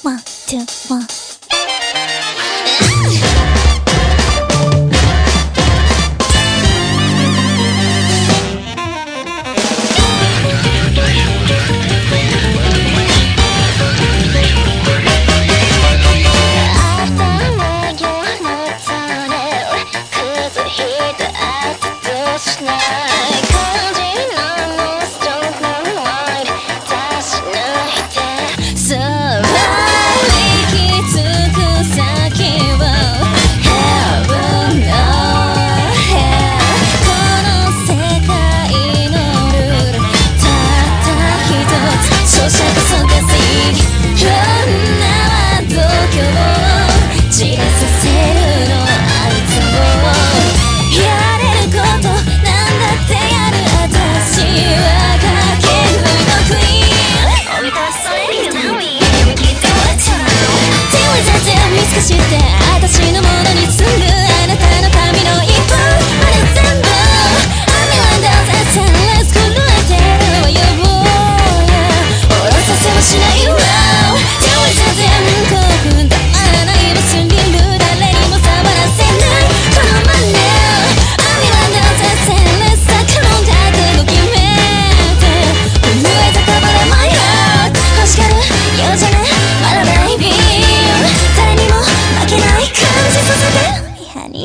One, two, one. 私のものにするあなたの髪の一本あれ全部 I'm in love endless 震えてるわよ下ろさせもしないわ手は全然興奮止まらないもスリル誰にも触らせないこのまま I'm in love endless 逆の覚悟決めて震えたかぶれ my heart 欲しがるようじゃねまだベイビー誰にも負けない感じさせて Honey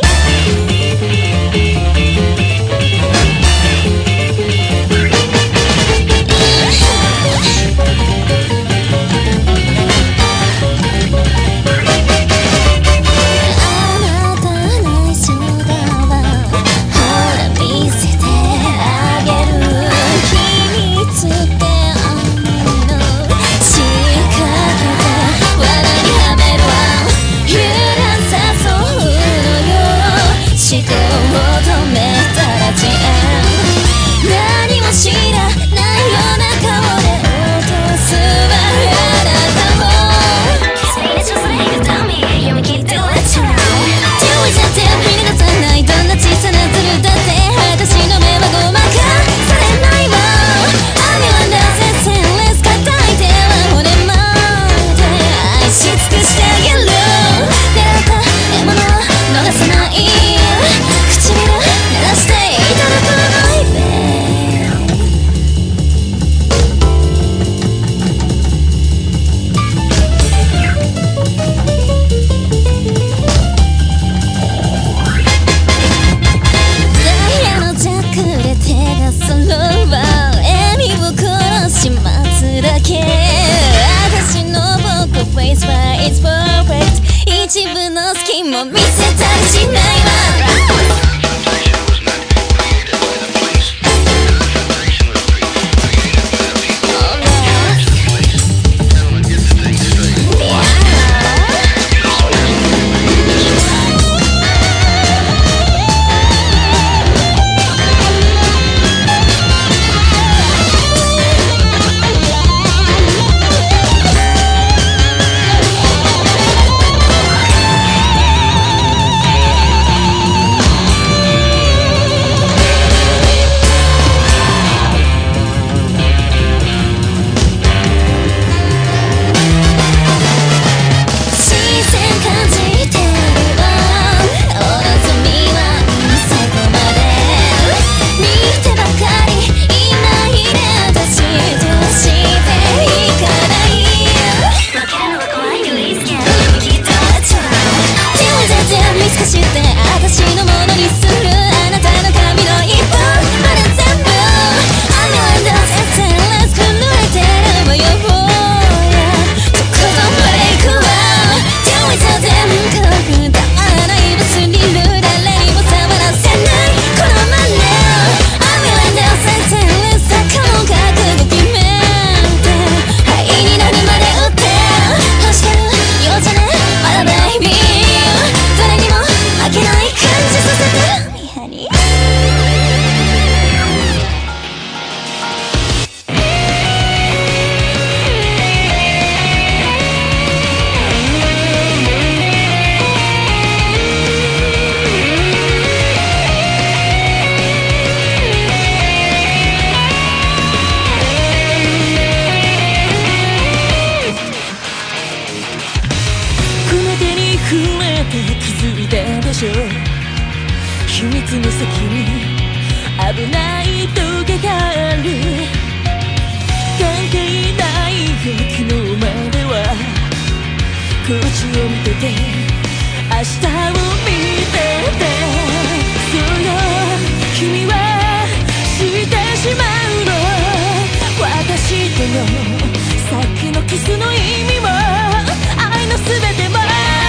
所秘密の先に危ないトゲがある。関係ないよ昨日まではこっちを見てて明日を見てて。そうよ君は知ってしまうの。私とのさっきのキスの意味も愛の全ても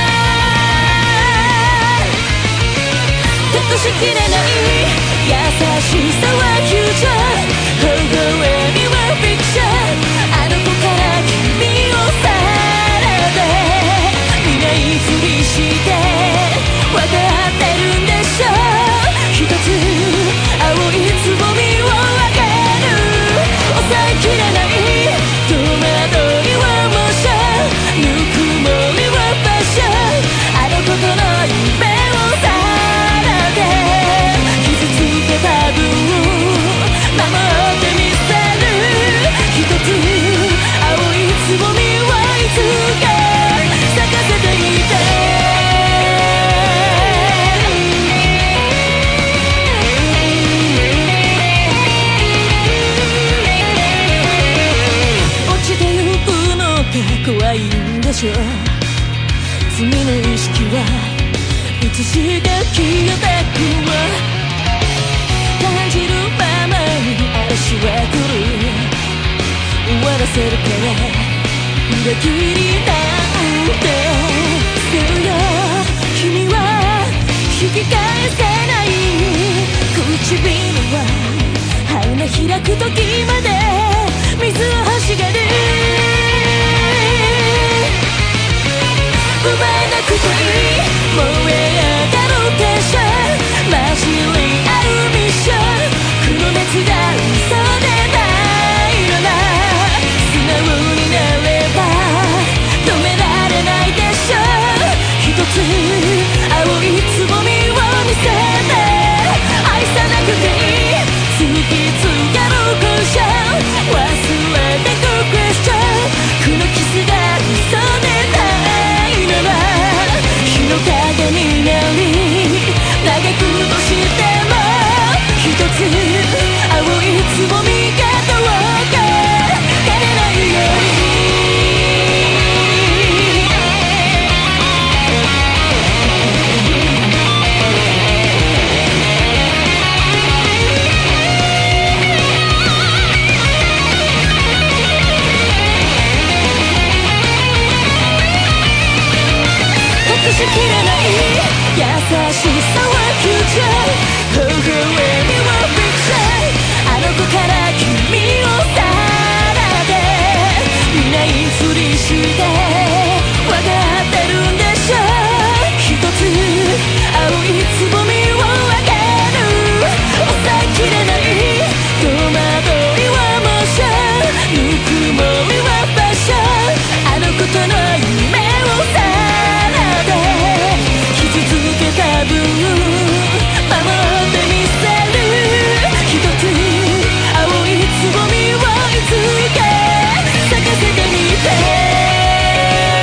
隠しきれない優しさはフューチャー。微笑みはフィクション。あの子から君をさらって見ないふりして分かってるんでしょう。一つ青いつぼみをあげる。抑えきれない戸惑いはモーション。ぬくもりはパッション。あの子との夢をさらって傷つけた分守ってみせる。一つ青いつぼみはいつか咲かせてみて。落ちてゆくのが怖いんでしょう。罪の意識はいつしか消えたくは感じるままに嵐は来る。終わらせるから裏切りなんて。そうよ君は引き返せない唇は花開く時まで水を欲しがる。奪えなくていい燃え上がるテンション。混じり合うミッション。黒熱が嘘でないのな。素直になれば止められないでしょう。一つ青いつぼみを見せて愛さなくていい突きつけるコンション。忘れてくクエスチョン。このキスが嘘でないなら日の影になり嘆くとしても一つ青いつぼみがどうか枯れないように。隠しきれない優しさはフューチャー。微笑みはフィクション。あの子から君をさらって見ないふりして分かってるんでしょう。一つ青いつぼみをあげる。抑えきれない戸惑いはモーション。ぬくもりはパッション。あの子との夢をさらって傷つけた分守ってみせる。一つ青いつぼみをいつか咲かせてみて。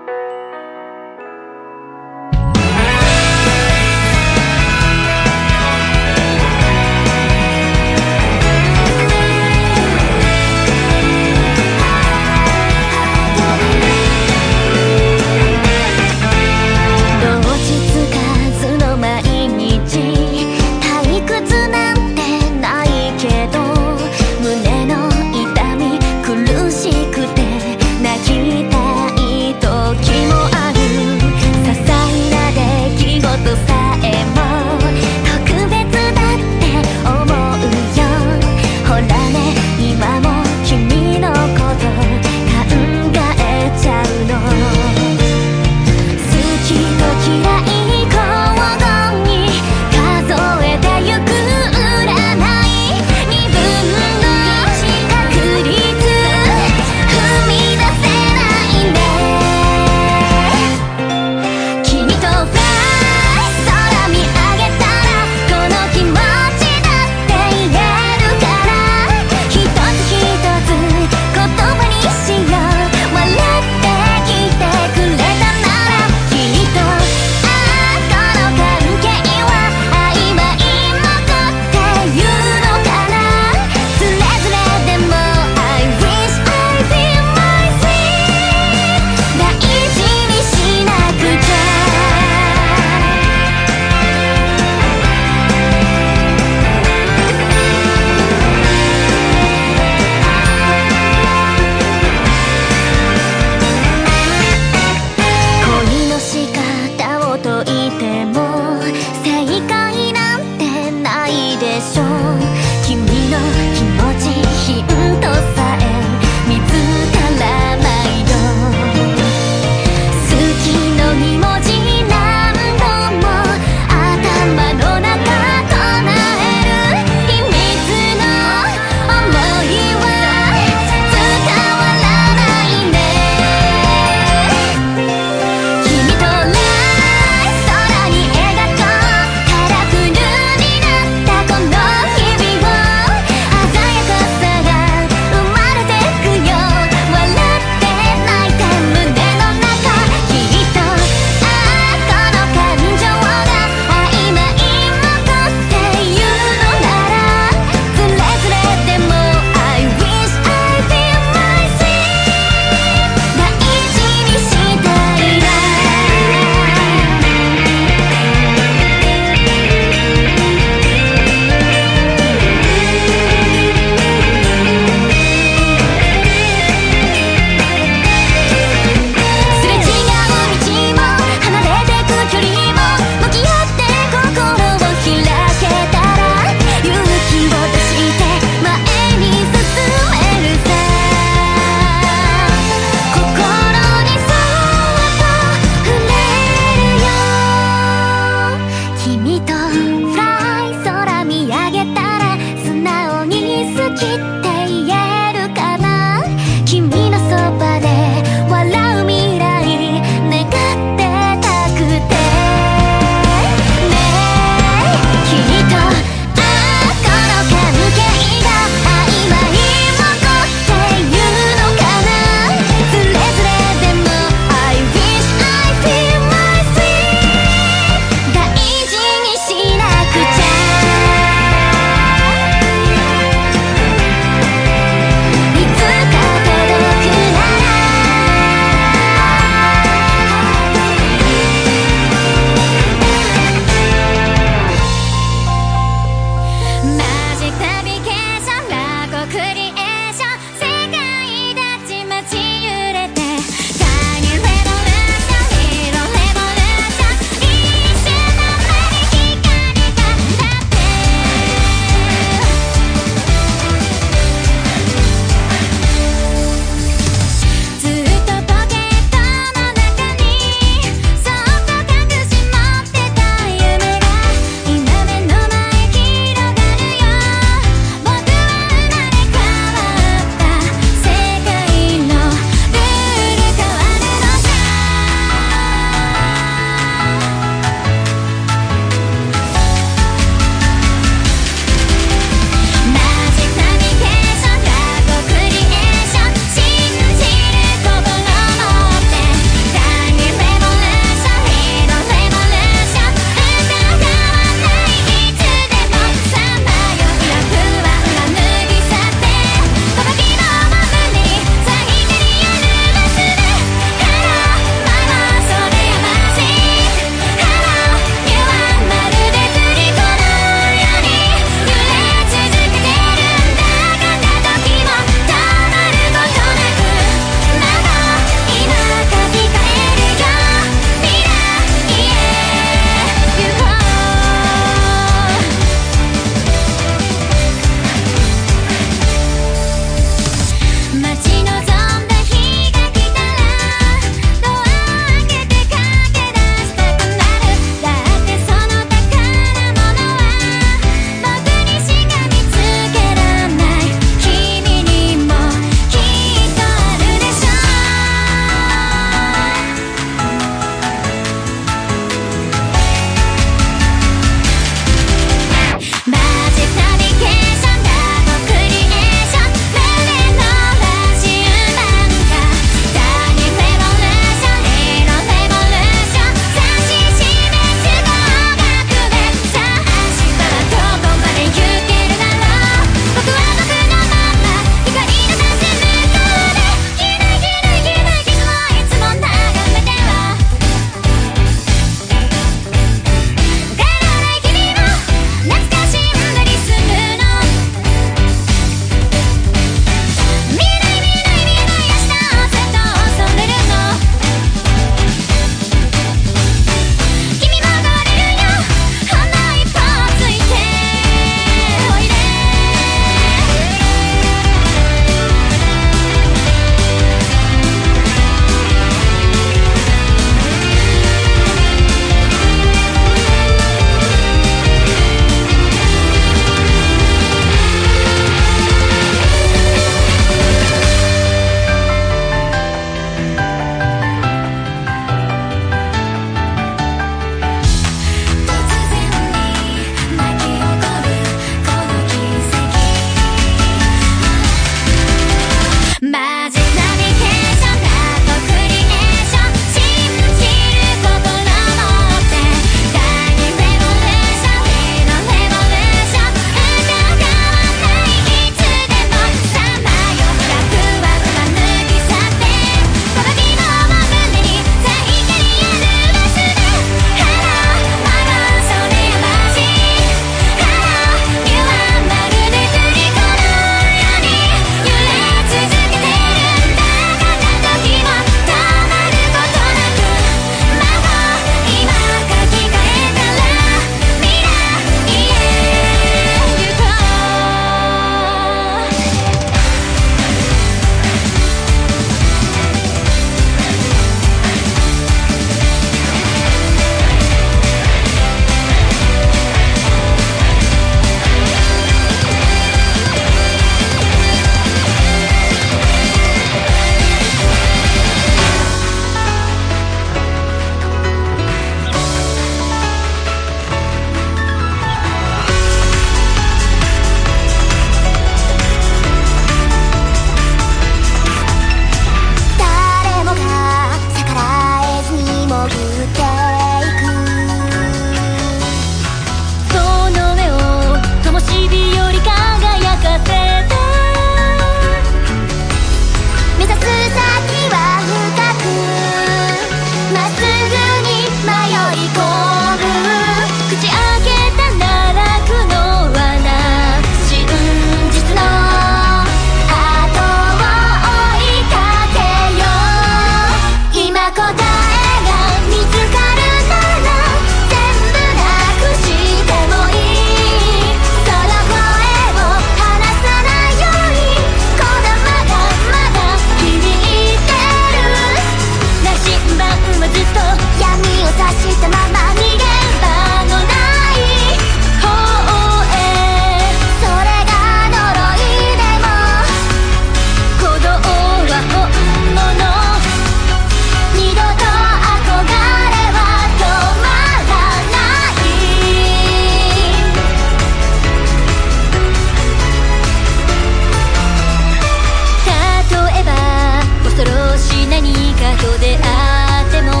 かと出会っても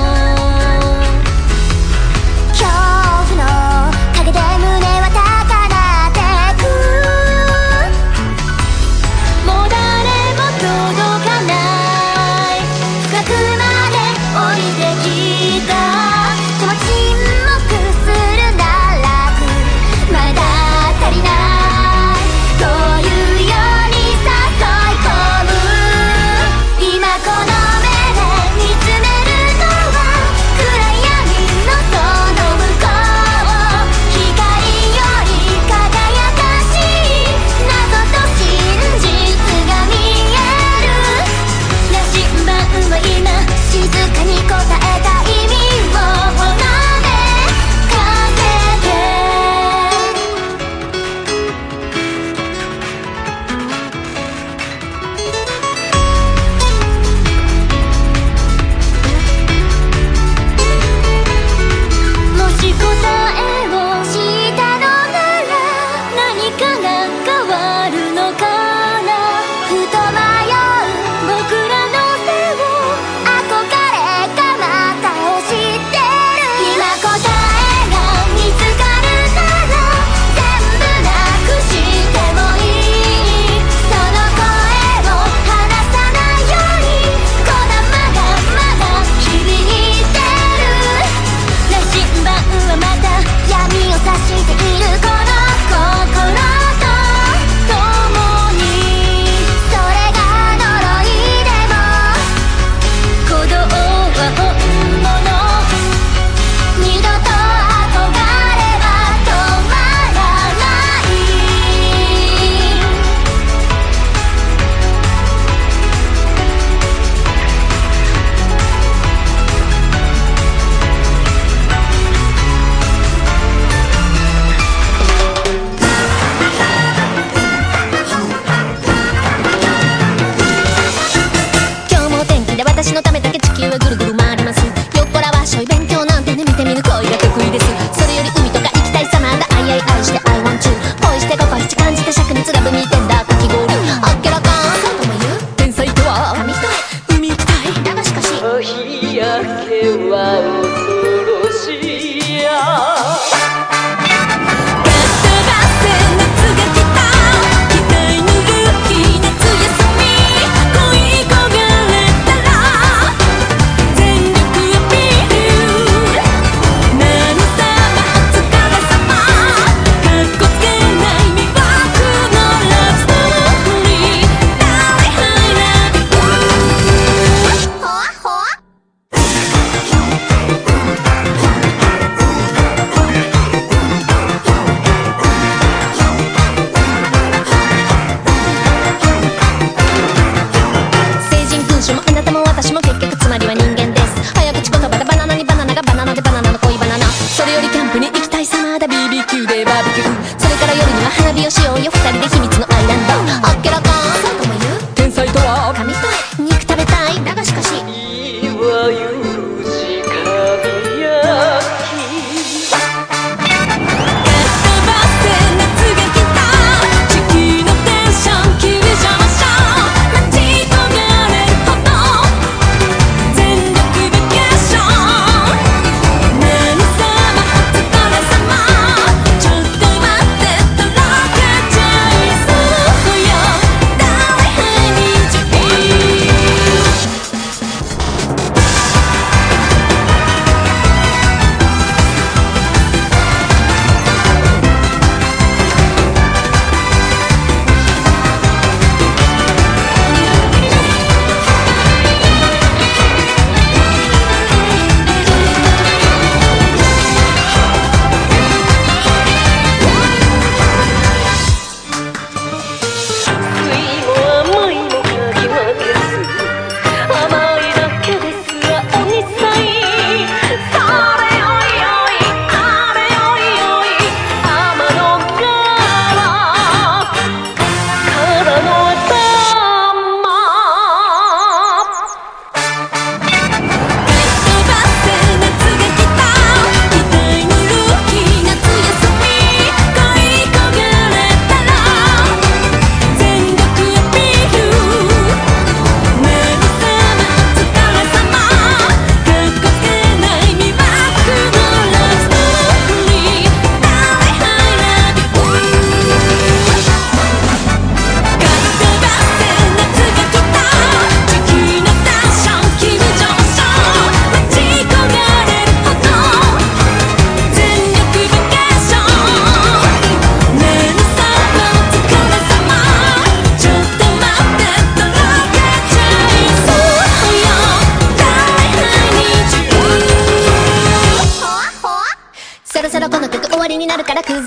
恐怖の影で胸は高鳴ってくもう誰も届かない深くまで降りてきたでも沈黙するならまだ足りないというように誘い込む今この目で見つ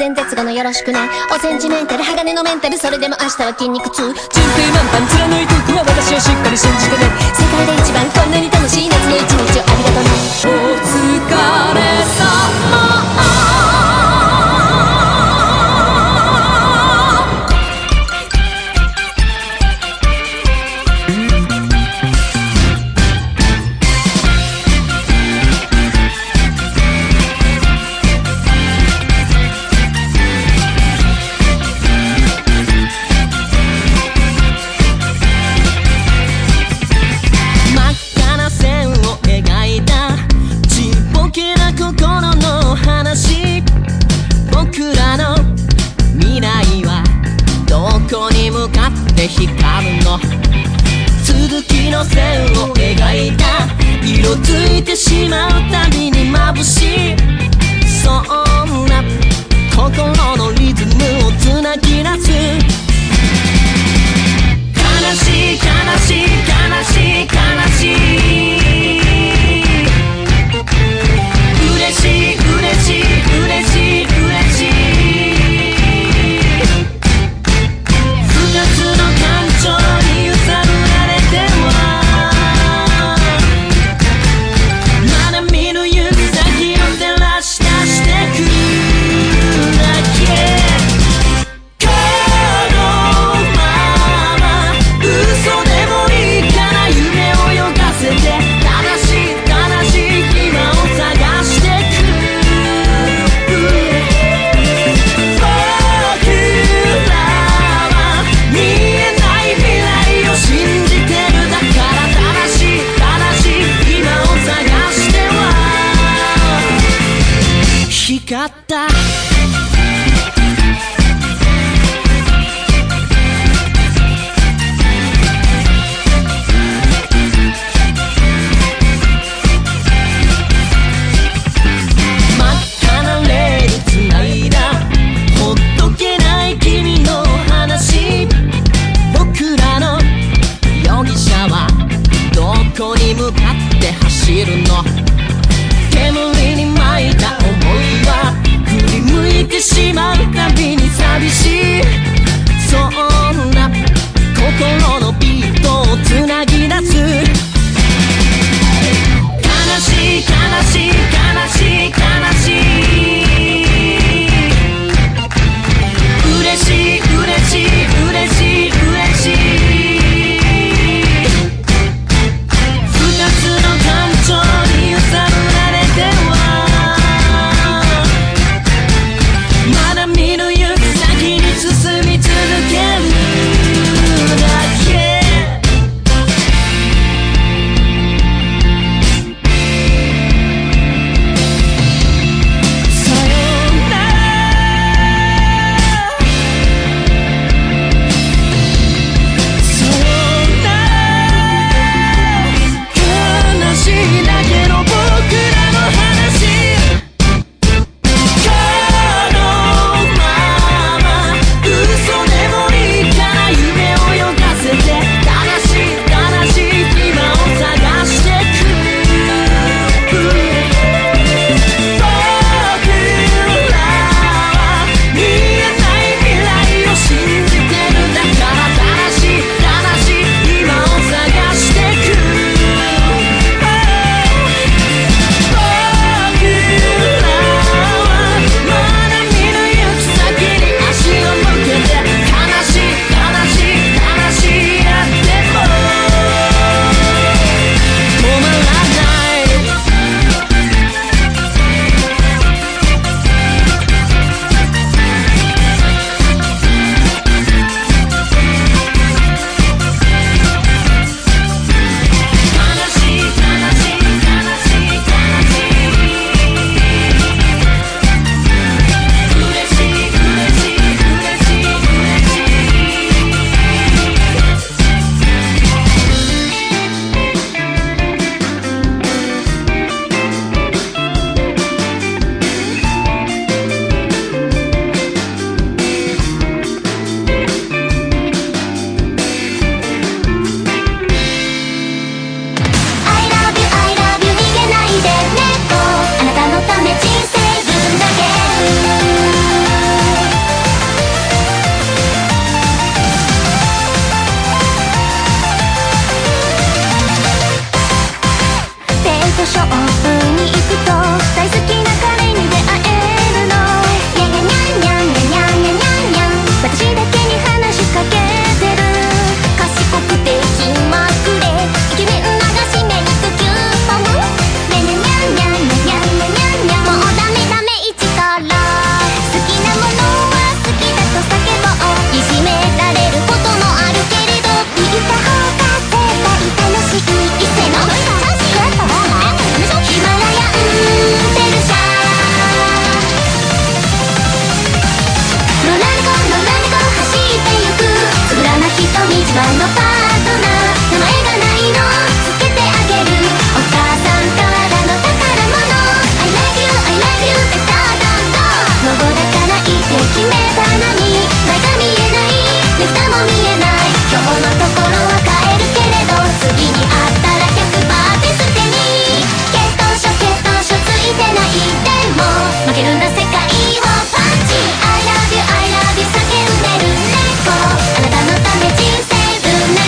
然絶後のよろしくね。おセンチメンタル鋼のメンタル、それでも明日は筋肉痛。順風満帆貫いていくわ、私をしっかり信じてね。世界で一番こんなに楽しい夏の一日をありがとうね。お疲れ様。光るの続きの線を描いた、色づいてしまうたびに眩しい、そんな心のリズムをつなぎ出す。悲しい悲しい悲しい悲しい、嬉しい嬉しい嬉しい嬉しい、光った向かって走るの、煙に巻いた想いは振り向いてしまうたびに寂しい、そんな心のビートをつなぎ出す。悲しい悲しい悲しい悲しい、嬉しい嬉しい嬉しい嬉しい、 一番のパートナー、名前がないのつけてあげる、お母さんからの宝物、 I love you I love you ベターダンド、のぼだからいて決めたのに前が見えない、ねふたも見えない、今日のところは変えるけれど次に会ったら100%手捨てに、血統書ついてないでも負けるな世界をパンチ、 I love you I love you 叫んでる猫、あなたのため人生ぶん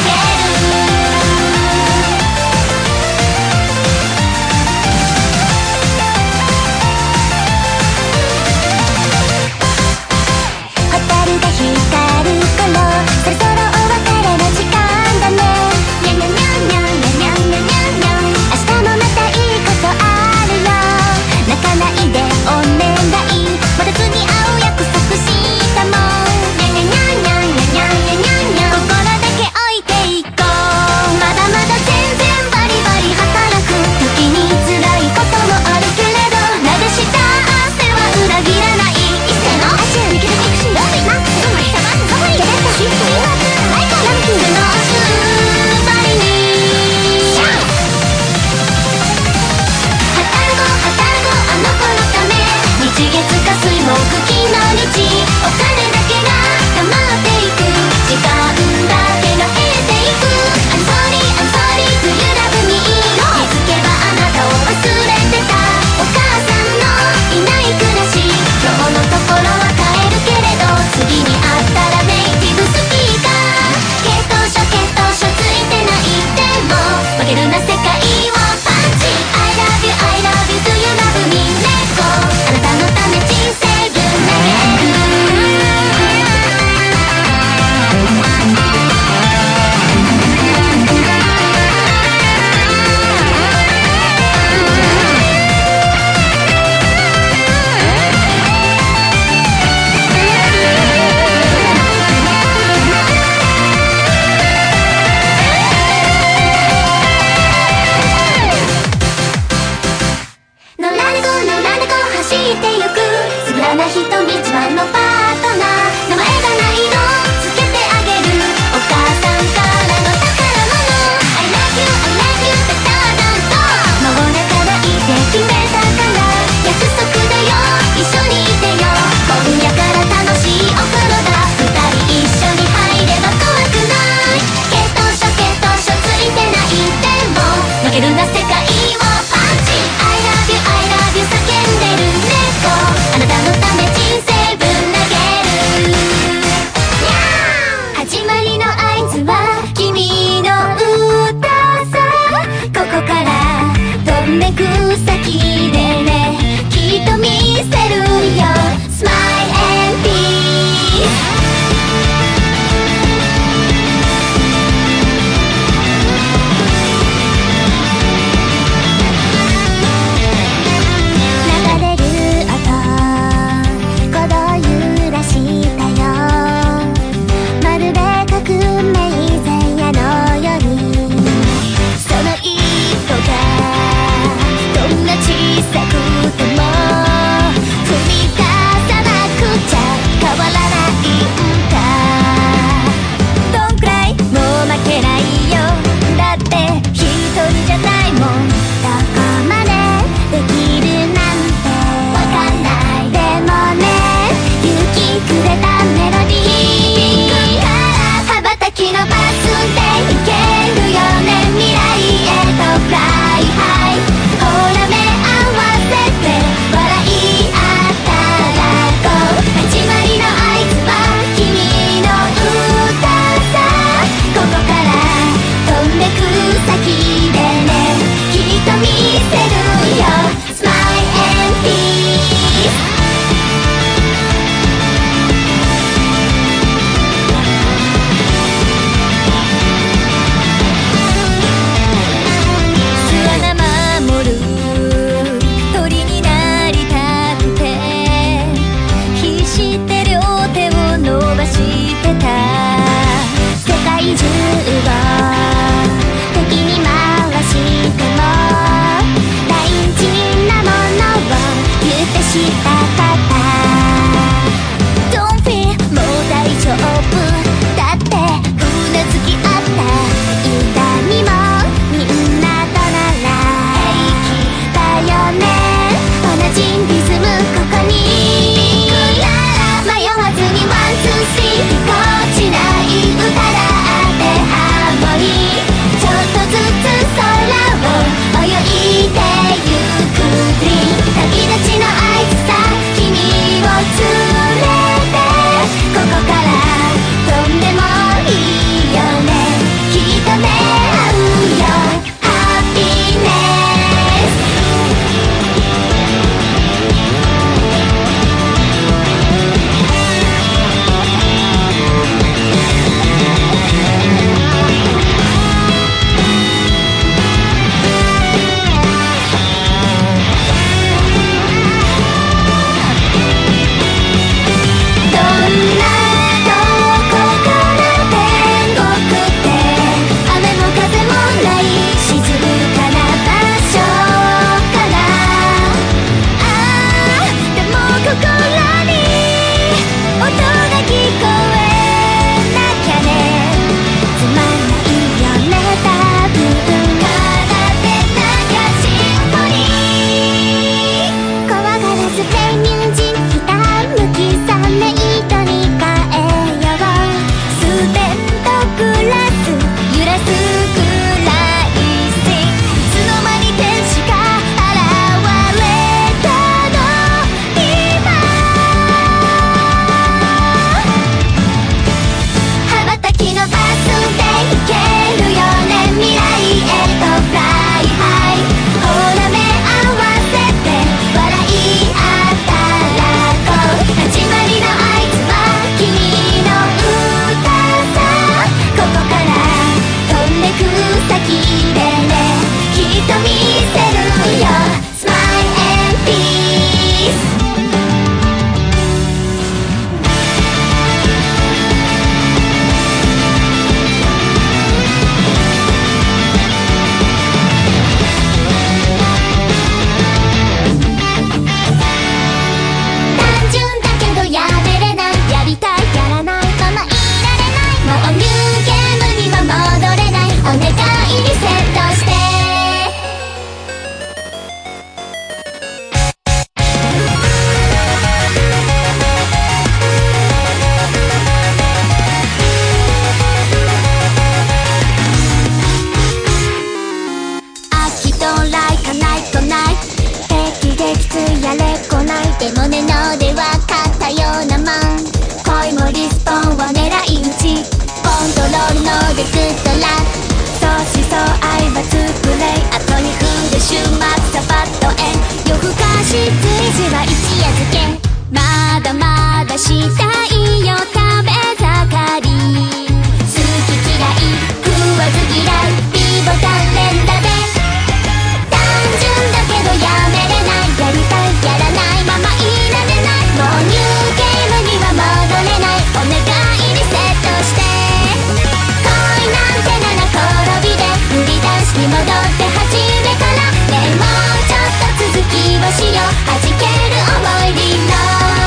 でグッドラック相思相愛はツープレイあと2分で週末サバッとエン夜更かし随時は一夜漬けまだまだしたいよ食べ盛り好き嫌い食わず嫌いビボタン連打で単純だけどやめれないやりたいやらないままいられないもうニューゲームには戻れないお願いリセットして恋なんて七転びで振り出しに戻って初めからねえもうちょっと続きをしよう弾ける思いリロ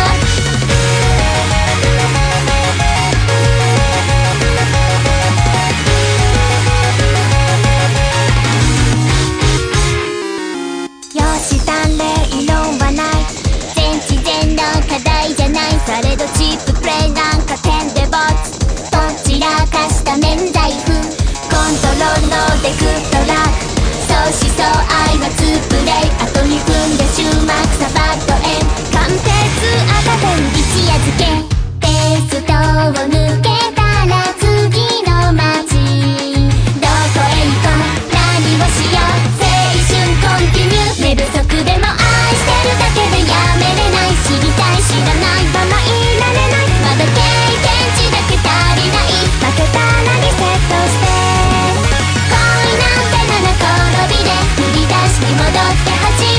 よし断例異論はない全知全能課題じゃないされどチッププレイなんか点でボツどちらかした免罪符コントロールのデグッドラック相思相愛はツープレイあと2分で終幕サバッとエン完璧赤ペン一夜漬けテストを抜けたら次の街どこへ行こう何をしよう青春コンティニュー寝不足でも愛してるだけでやめれない知りたい知らないままいられないまだ経験値だけ足りない負けたらリセットして恋なんて七転びで振り出しに戻って初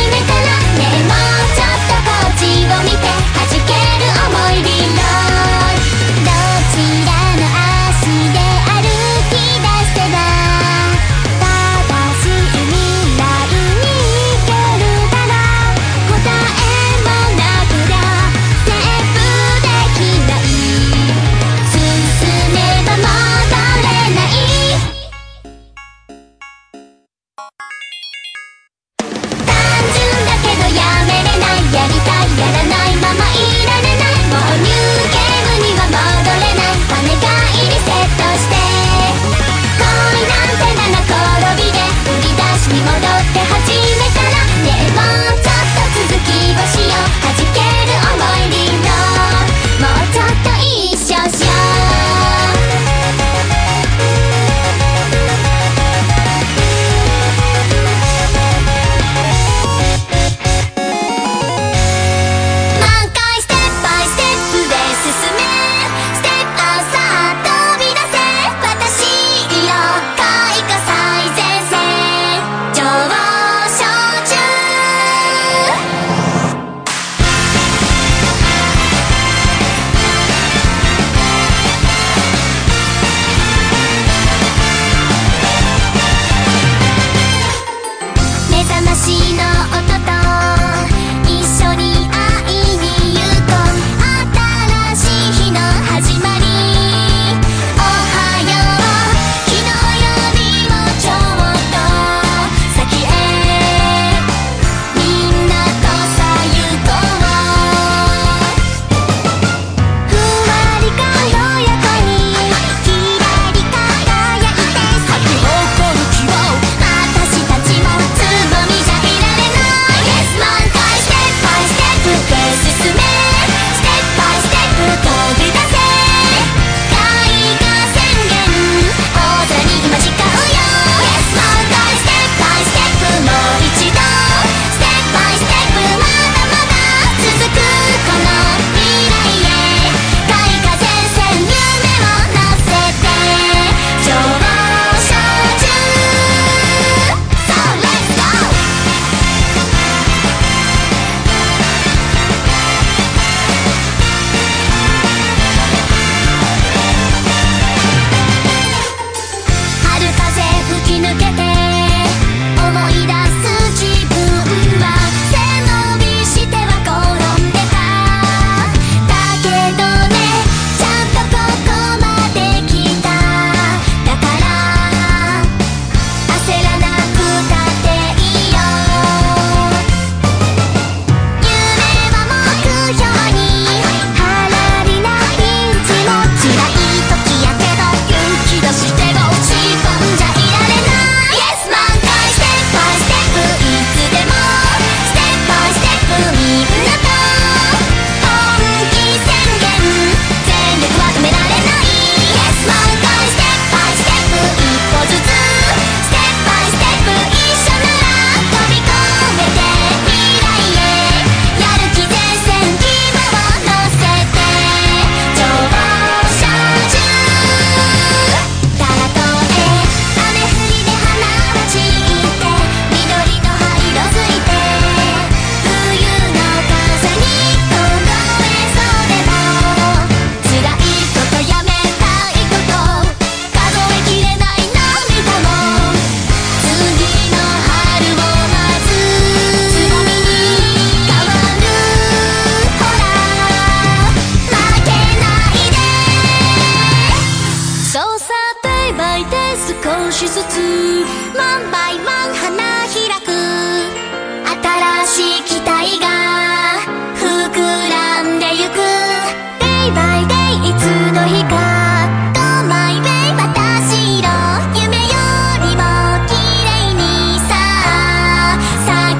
しつつワンバイワン花開く新しい期待が膨らんでゆく Day by day いつの日か Go my way 私の夢よりも綺麗にさ叫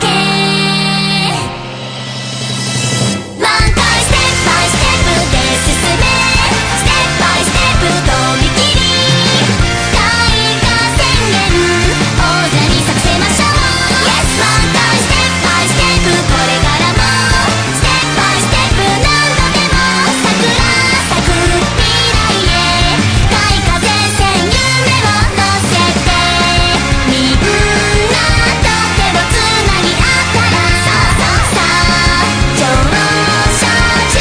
ワン回ステップバイステップで進めステップバイステップとびきり大化宣言王者に咲かせましょう Yes ワン回ステップバイステップこれからもステップバイステップ何度でも桜咲く未来へ大風船夢を乗せてみんなと手をつなぎ合ったらさあ乗車中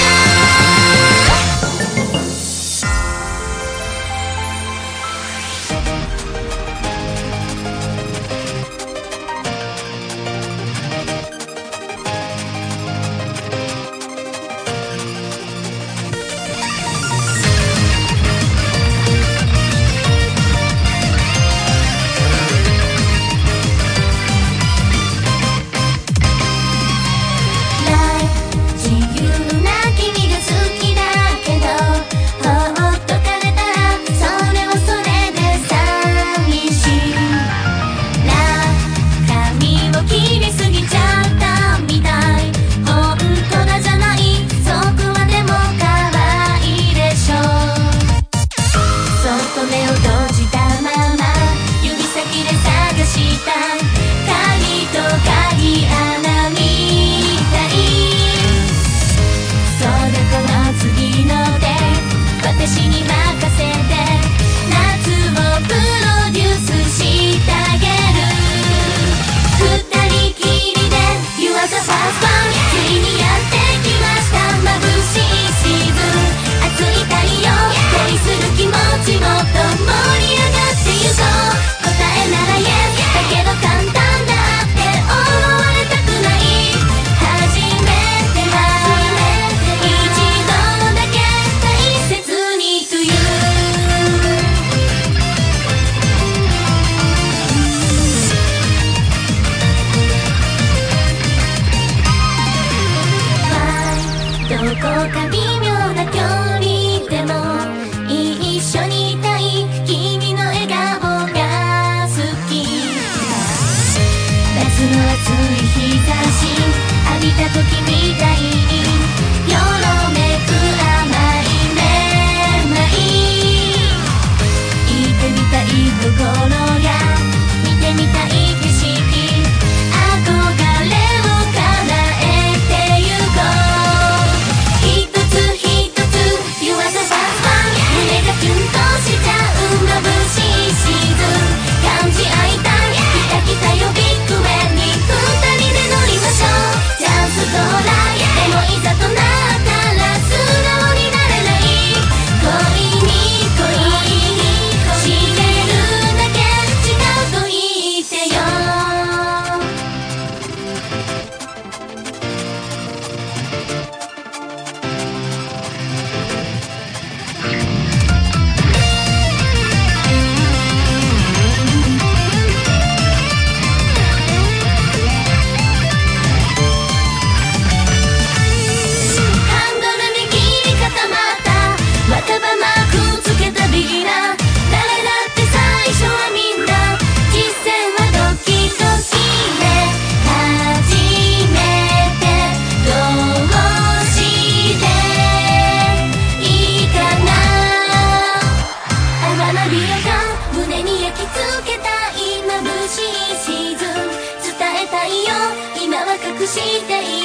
自由な君が好きだけどほっとかれたらそれはそれで寂しい髪を切りすぎちゃったみたい本当だじゃないそこはでも可愛いでしょそっと目を閉じたまま指先で探した鍵と鍵穴みたいそれから次の手私に任せて夏をプロデュースしてあげる二人きりで You are the first one ついにやってきました眩しいシーズン熱い太陽恋する気持ちもっと盛り上がってゆこう答えなら Yes だけど簡単だって思われたくない初めては一度だけ大切に To you どこか微妙な距離でも一緒にいたい君の笑顔が好き夏の暑い日差し浴びた時みたいによろめく甘いめまい行ってみたいところや見てみたい景色憧れを叶えてゆこう一つ一つ You are the first one 胸がキュンとしちゃう眩しいシーズン感じ合いたい来た来たよビッグウェイに二人で乗りましょうチャンス到来でもいざとなったら素直になれない恋に恋してるだけ違うと言ってよハンドル握り固まった若葉マークつけたビギナー誰だって最初はみんな実践はドキドキで初めてどうしていいかな泡の美容が胸に焼き付けたい眩しいシーズン伝えたいよ今は隠してい